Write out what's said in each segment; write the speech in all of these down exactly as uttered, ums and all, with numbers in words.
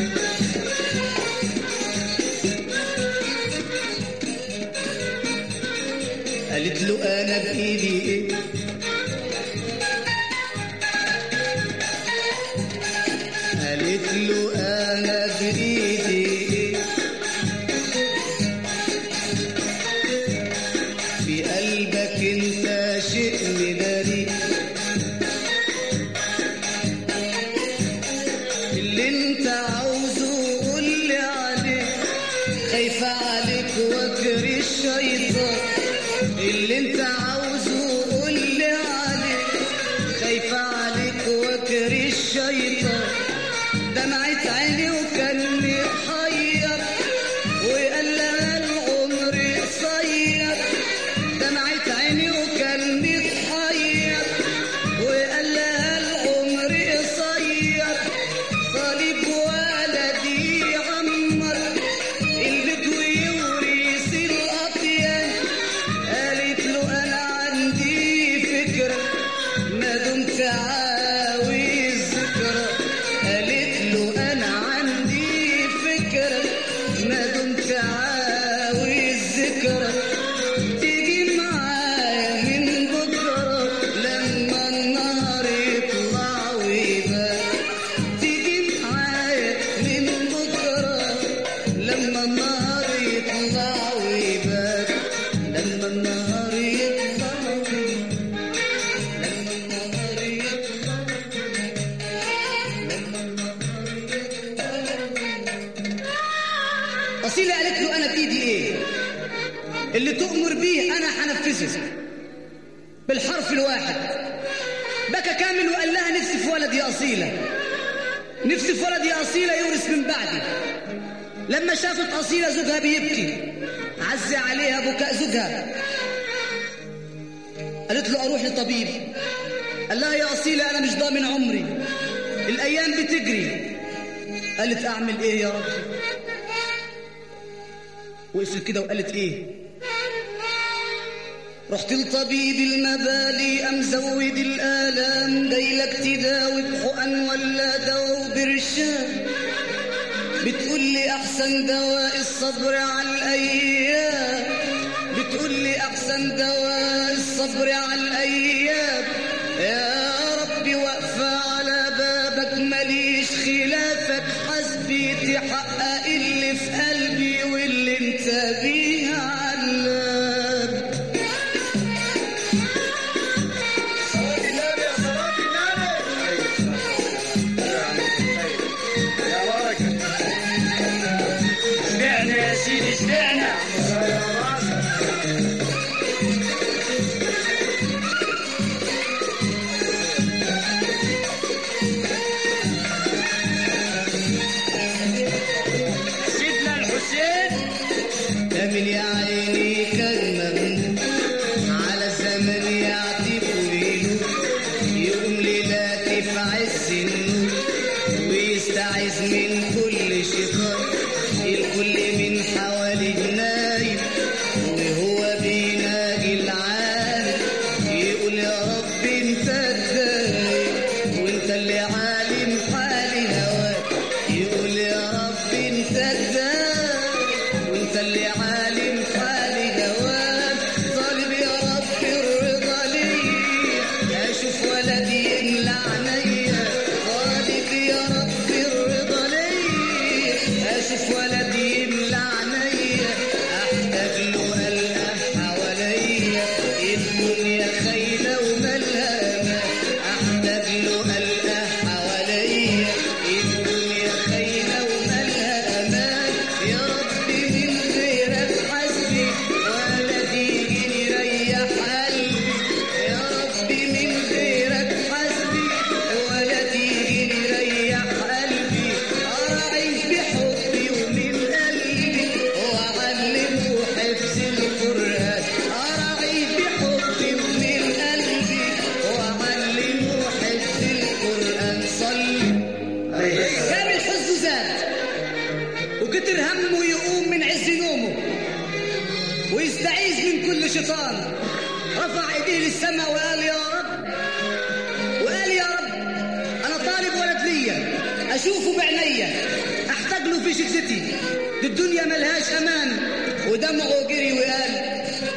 قالت له انا بايدي ايه؟ قالت له انا بايدي ايه؟ في قلبك انت شيء مداري، اللي انت عاوزه قولي عليه، خايفة عليك واجري الشيطان، اللي انت عاوزه قولي عليه، خايفة عليك واجري الشيطان. دمعت عيني وكان محير وقال لها العمر قصير، دمعت عيني وكان متحير وقال لها العمر قصير، طالب ولدي يعمر البيت ويورث الأطيان. قالت له أنا عندي فكرة ما دمت عاوز ذكرى، قالت له أنا عندي فكرة ما دمت عاوز ذكرى، تيجي معايا من بكرة لما النهار يطلع ويبان، تيجي معايا من بكرة لما النهار يطلع ويبان، لما النهار يطلع ويبان، لما النهار يطلع ويبان، لما النهار يطلع ويبان. أصيلة قالت له أنا بإيدي إيه؟ اللي تؤمر بيه أنا هنفذه بالحرف الواحد. بكى كامل وقال لها نفسي في ولد يا أصيلة، نفسي في ولد يا أصيلة يورث من بعدي. لما شافت أصيلة زوجها بيبكي عز عليها بكاء زوجها، قالت له أروح لطبيب. قال لها يا أصيلة أنا مش ضامن عمري، الأيام بتجري. قالت أعمل إيه يا رب؟ وقفت كده وقالت إيه؟ رحت لطبيب المبالي أم زود الآلام، جايلك تداوي بحقن ولا دواء برشام، بتقول لي أحسن دواء الصبر على الأيام، بتقول لي أحسن دواء الصبر على الأيام. يا ربي واقفة على بابك ماليش خلافك، حسبي تحقق اللي في قلبي واللي انت بيه علام. اشبعنا يا سيدي اشبعنا. سيدنا الحسين كامل يا عيني كان مغموم على الزمن يعتب ويلوم، يقوم ليلاتي في عز النور ويستعيذ من كل شيطان، الكل من حواليه نايم وهو بيناجي العالم، يقول يا رب انت الدايم وانت اللي عالم حالي هواك، يقول يا رب انت الدايم وانت اللي عالم حالي هواك. طالب يا رب الرضا ليا اشوف ولدي يملى عينيا، طالب يا رب الرضا ليا اشوف ولدي يملى عينيا، احتاج له القى حواليا الدنيا خايله ومالها امان، احتاج له القى حواليا الدنيا خايله ومالها امان. يا ربي من غيرك حسبي ولدي يجي يريح قلبي، يا ربي من غيرك حسبي ولدي يجي يريح قلبي، أراعي بحبي ومن قلبي وأعلمه حفظ القرآن، أراعي بحبي ومن قلبي وأعلمه حفظ القرآن. صلي كامل حزنه زاد وكتر همه يقوم من عز نومه ويستعيذ من كل شيطان، رفع ايديه للسماء وقال يا رب، وقال يا رب انا طالب ولد ليا اشوفه بعينيا، في شكستي، دي الدنيا ملهاش امان. ودمعه جري وقال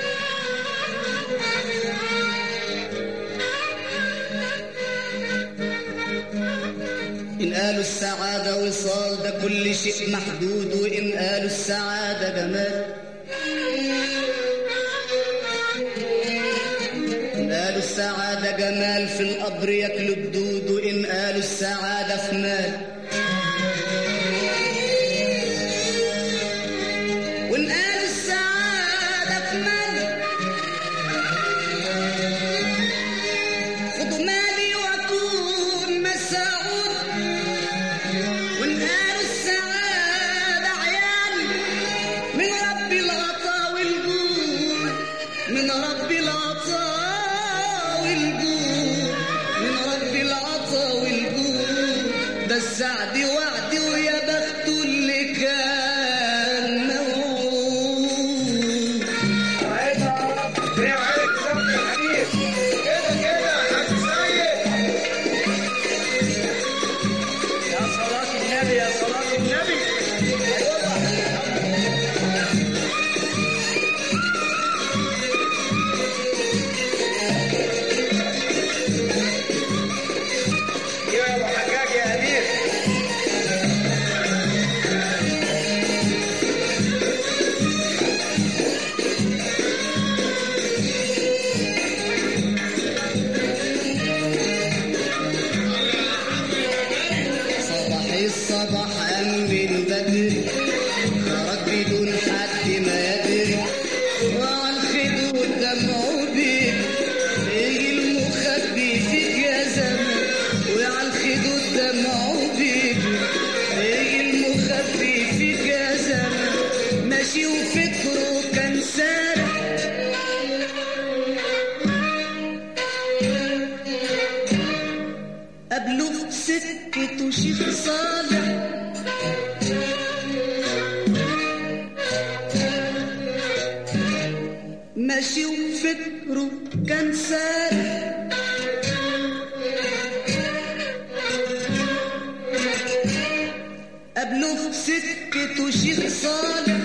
إن قالوا السعادة وصال ده كل شيء محدود، وإن قالوا السعادة جمال. إن قالوا السعادة جمال في القبر ياكلوا الدود، وإن قالوا السعادة في مال. وإن قالوا السعادة في مال خدوا مالي وأكون مسعود. وإن قالوا السعادة عيالي من رب العطاء والجود، من رب العطاء والجود، من رب العطاء والجود. ده السعد وعدي ويا بخت اللي كان موعود. يا صلاة النبي يا صلاة النبي. يا ابو حجاج يا امير. صباح الصباح قام من بدري، خرج بدون حد ما يدري، وعلى الخدود دمعه بيك. يجي المخبي فيك يا زمان، وعلى الخدود دمعه بيك. يجي المخبي فيك يا زمان، ماشي وفكره كان سارح. قبله في سكته شيخ صالح، ماشي وفكره كان سارح. قبله في سكته شيخ صالح،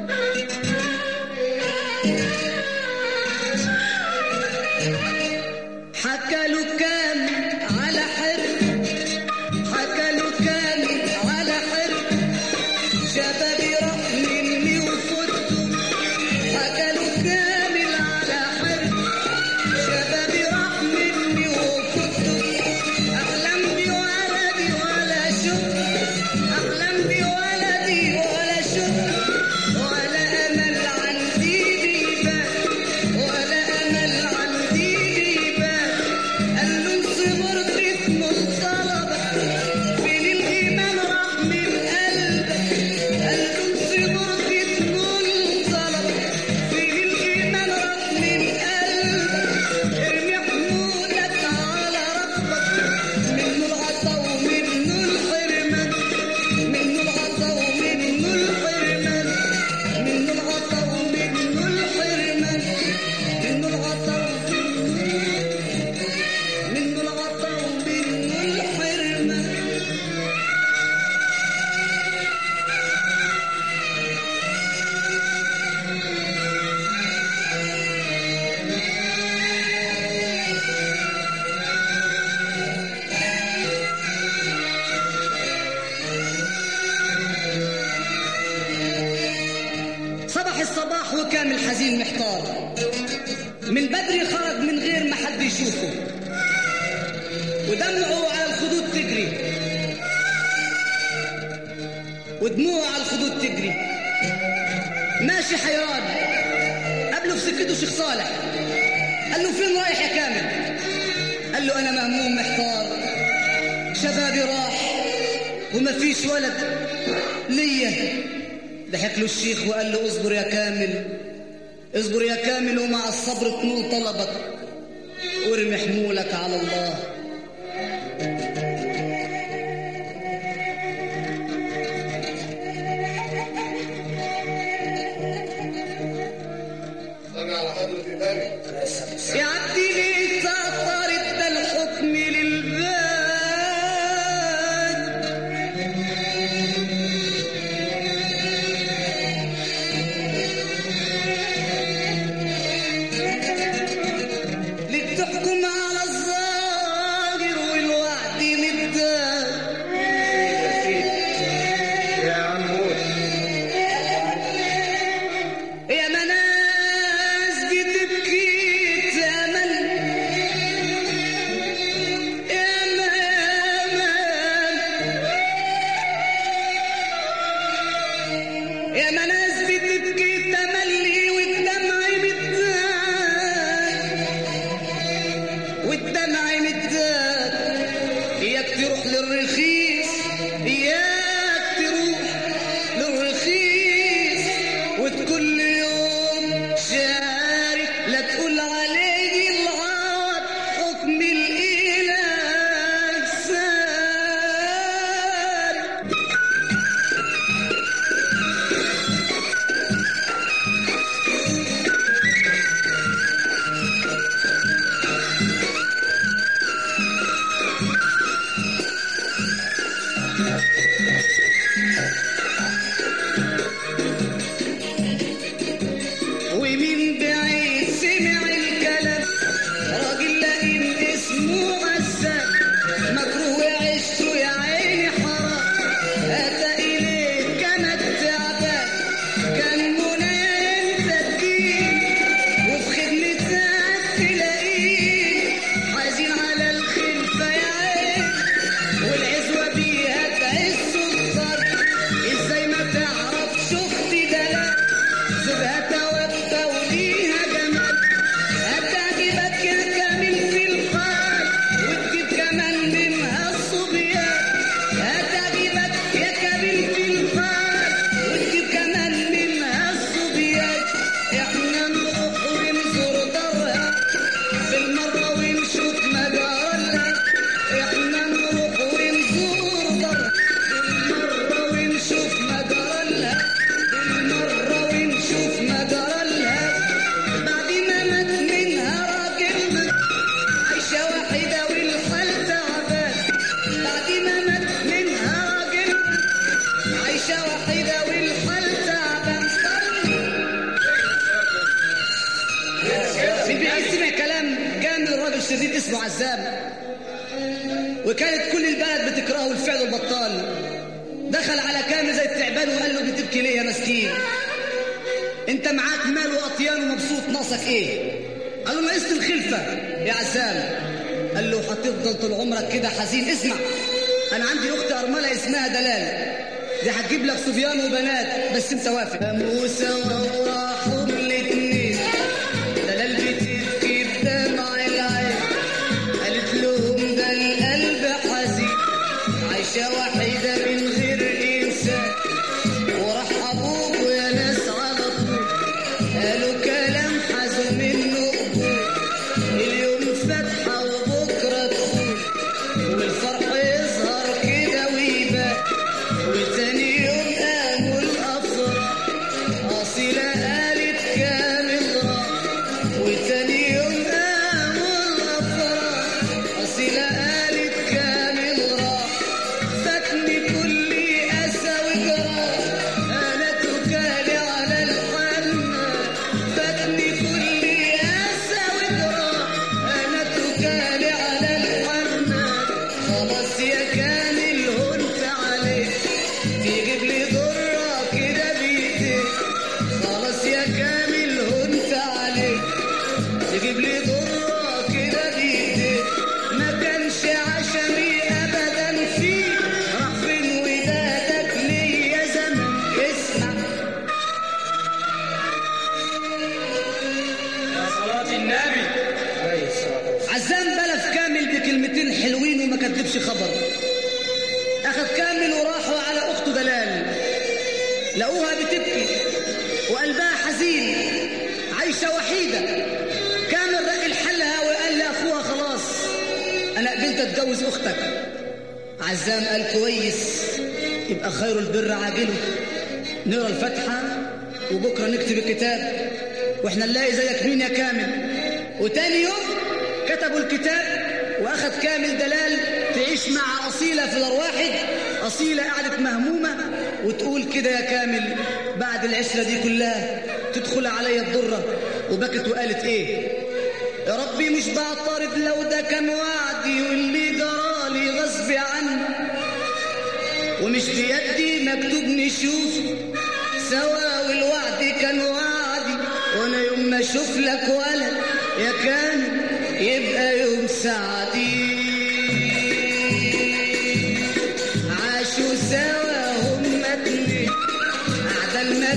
حكى له كان على حرب، حكى له كان على حرب، شبابي راح مني وفوته. حكى له كامل على حرب، شبابي راح مني وفوته. احلم بولدي ولا شوف، احلم بولدي ولا شوف، ولا امل عندي بيبان، ولا امل عندي بيبان. قال له صبرت في الطلبة، فين الايمان راح من قلبك. قال له صبرت في الطلبة، فين الايمان راح من قلبك. ارمي حمولك على ربك، منه العطا ومنه الحرمان، منه العطا ومنه الحرمان، منه العطا ومنه الحرمان، منه العطا منه العطا ومنه الحرمان. صبح الصباح وكامل حزين محتار، من بدري خرج من غير ما حد يشوفه، ودمعه على الخدود تجري، ودموعه على الخدود تجري. ماشي حيران، قابله في سكته شيخ صالح، قال له فين رايح يا كامل؟ قال له انا مهموم محتار، شبابي راح ومفيش ولد ليا. ضحك له الشيخ وقال له اصبر يا كامل، اصبر يا كامل، ومع الصبر تنول طلبك، وارمي حمولك على الله. يعدي لي تأثرت ده الحكم للباب، يا مناس بتبكي تملي والدمع متزاد والدمع متزاد اياك تروح للرخيص اياك تروح للرخيص وكل يوم شاري لا تقول عليه العار حكم الاله سار. ومين بعيد سمع الكلام راجل لئيم اسمه عزام مكروه وعشته يا عيني حرام اتى اليه كما التعبان كان منايا انت تجيب وفي خدمتك تلاقيه حزين على الخلفه يا عين والعزوه بيها تعز الصبر ازاي ما تعرفش اختي دلال زوجها توفى وليها جمال هتعجبك يا كامل في القلب وتجيب كمان منها الصبيان هتعجبك يا كامل في القلب وتجيب كمان منها الصبيان احنا نروح ونزور دارها بالمرة ونشوف مجالها احنا نروح ونزور دارها بالمرة ونشوف مجالها بالمرة ونشوف مجالها بعد ما مات منها راجلها عايشة وحيدة والحال تعبان بعد ما مات منها راجلها عايشة وحيدة والحال تعبان. في بعيد سمع كلام كان الراجل شرير اسمه عزام وكانت كل البلد بتكرهه الفعل البطال. دخل على كامل زي التعبان وقال له بتبكي ليه يا مسكين انت معاك مال واطيان ومبسوط ناقصك ايه؟ قال له ناقصت الخلفه يا عزام. قال له هتفضل طول عمرك كده حزين؟ اسمع انا عندي اخت ارمله اسمها دلال دي هتجيب لك صبيان وبنات بس انت وافق. موسى وراحوا الاتنين دلال بتبكي بدمع العين قالت لهم ده القلب حزين عايشه وحيده من غير انسان وراح ابوك ويا ناس على طول قالوا كلام حزن منه قبول اليوم فاتحه وبكره تخول والفرح يظهر كده ويبان وتاني يوم قاموا الافراح اصيله قالت كامل راح وتاني يوم قاموا الافراح اصيله قالت كامل راح فاتني كل اسى وجراح انا تكالي على الحنان فاتني كل اسى وجراح انا تكالي على الحنان خلاص يا كامل هنت عليك تجيب لي ضره كده بايديك خلاص يا كامل هنت عليك تجيب لي ضره كده بايديك ما كانش عشمي ابدا فيك راح فين ودادك ليا زمان. اسمع يا صلاة النبي عليه الصلاة والسلام. عزام بلف كامل بكلمتين حلوين وما كدبش خبر. اخذ كامل وراحوا على اخته دلال لقوها بتبكي وقلبها حزين عايشه وحيده. كامل رق لحلها وقال لاخوها خلاص انا قبلت اتجوز اختك. عزام قال كويس يبقى خير البر عاجله نقرا الفاتحه وبكره نكتب الكتاب واحنا نلاقي زيك مين يا كامل. وتاني يوم كتبوا الكتاب واخذ كامل دلال تعيش مع اصيله في دار واحد. اصيله قعدت مهمومه وتقول كده يا كامل بعد العشره دي كلها تدخل عليا الضره وبكت وقالت ايه يا ربي مش بعترض لو ده كان وعدي واللي جرالي غصب عني ومش بيدي مكتوب نشوف سوا والوعد كان وعدي وانا يوم ما اشوف لك ولد يا كان يبقى يوم سعدي. عاشوا سوا هم اتنين قعدة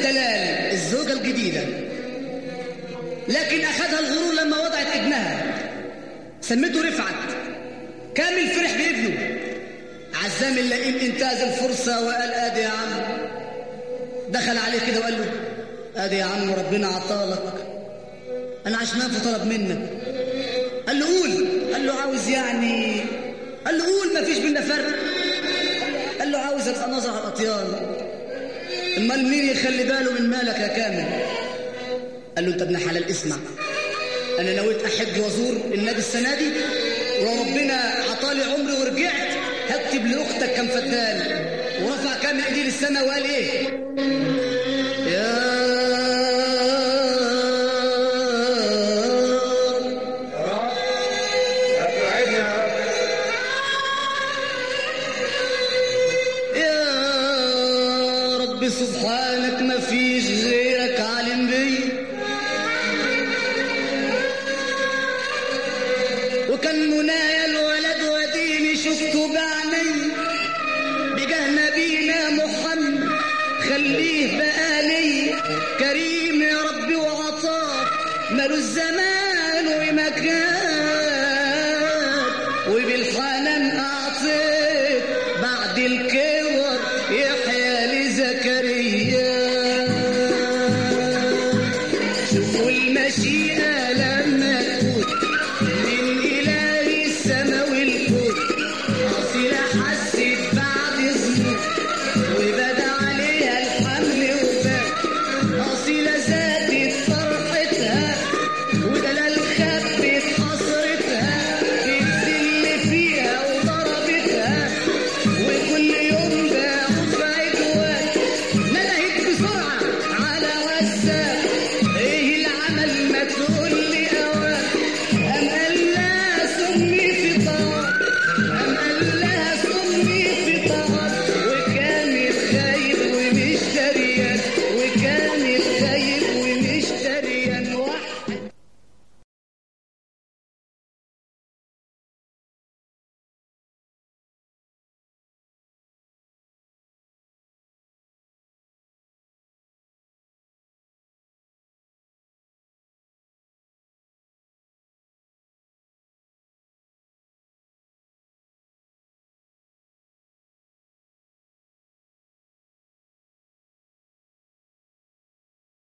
الدلال الزوجة الجديدة، لكن أخذها الغرور لما وضعت ابنها سمته رفعت. كامل فرح بابنه. عزام اللئيم انتهز الفرصة وقال ادي يا عم، دخل عليه كده وقال له ادي يا عم ربنا عطالك، انا عشمان فطلب منك. قال له قول. قال له عاوز يعني، قال له قول ما فيش بينا فرق. قال له عاوز ابقى نظر على الاطيان. امال مين يخلي باله من مالك يا كامل؟ قال له انت ابن حلال اسمع، انا نويت احج وازور النبي السنه دي، وربنا عطالي عمري ورجعت هكتب لاختك كم فدان. ورفع كامل ايديه للسماء وقال ايه؟ يا سبحانك ما فيش غيرك عالم بي، وكان منايا الولد وديني شفته بعيني، بجاه نبينا محمد خليه بقالي، كريم يا ربي وعطاك مالو الزمان ومكان، وبالحنان اعطيك بعد الكبر يحيى لزكريا. شوفوا المشيئة لما تكون من إله السما والكون، أصيلة حست بعد ظنون وبدا عليها الحمل وبان، أصيلة زادت فرحتها ودلال خبت حسرتها، بتذل فيها وضربتها، وكل يوم باعوا في عدوان، ندهت بسرعة على وسام